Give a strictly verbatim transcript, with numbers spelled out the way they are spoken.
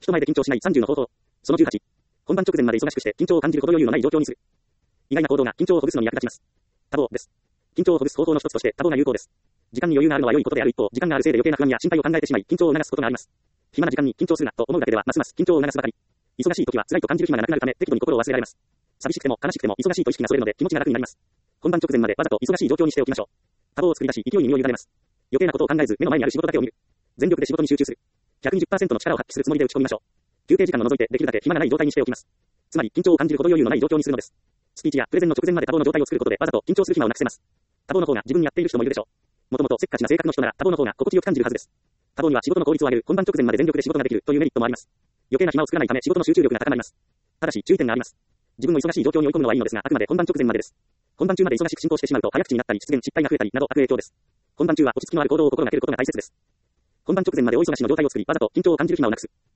人前で緊張しないさんじゅうの方法。そのじゅうはち。本番直前まで忙しくして緊張を感じるほど余裕のない状況にする。意外な行動が緊張をほぐすのに役立ちます。多忙です。緊張をほぐす方法の一つとして多忙が有効です。時間に余裕があるのは良いことである一方、時間があるせいで余計な不安や心配を考えてしまい、緊張を促すことがあります。暇な時間に緊張するなと思うだけではますます緊張を促すばかり。忙しい時は辛いと感じる暇がなくなるため適度に心を忘れられます。寂しくても悲しくても忙しいと意識がそれるので気持ちが楽になります。本番直前までわざと忙しい状況にしておきましょう。多忙を作り出し勢いに身を委ねます。余計なことを考えず目の前にある仕事だけを見る。全力で仕事に集中する。ひゃくにじゅっパーセント の力を発揮するつもりで打ち込みましょう。休憩時間を除いてできるだけ暇がない状態にしておきます。つまり緊張を感じるほど余裕のない状況にするのです。スピーチやプレゼンの直前まで多忙の状態を作ることでわざと緊張する暇をなくせます。多忙の方が自分にやっている人もいるでしょう。もともとせっかちな性格の人なら多忙の方が心地よく感じるはずです。多忙には仕事の効率を上げる本番直前まで全力で仕事ができるというメリットもあります。余計な暇を作らないため仕事の集中力が高まります。ただし注意点があります。自分を忙しい状況に追い込むのはいいのですが、あくまで本番直前までです。本番中まで忙しく進行してしまうと早口になったり失言失敗が増えたりなど悪影響です。本番中は落ち着きのある行動を心がけることが大切です。本番直前まで大忙しの状態を作り、わざと緊張を感じる暇をなくす。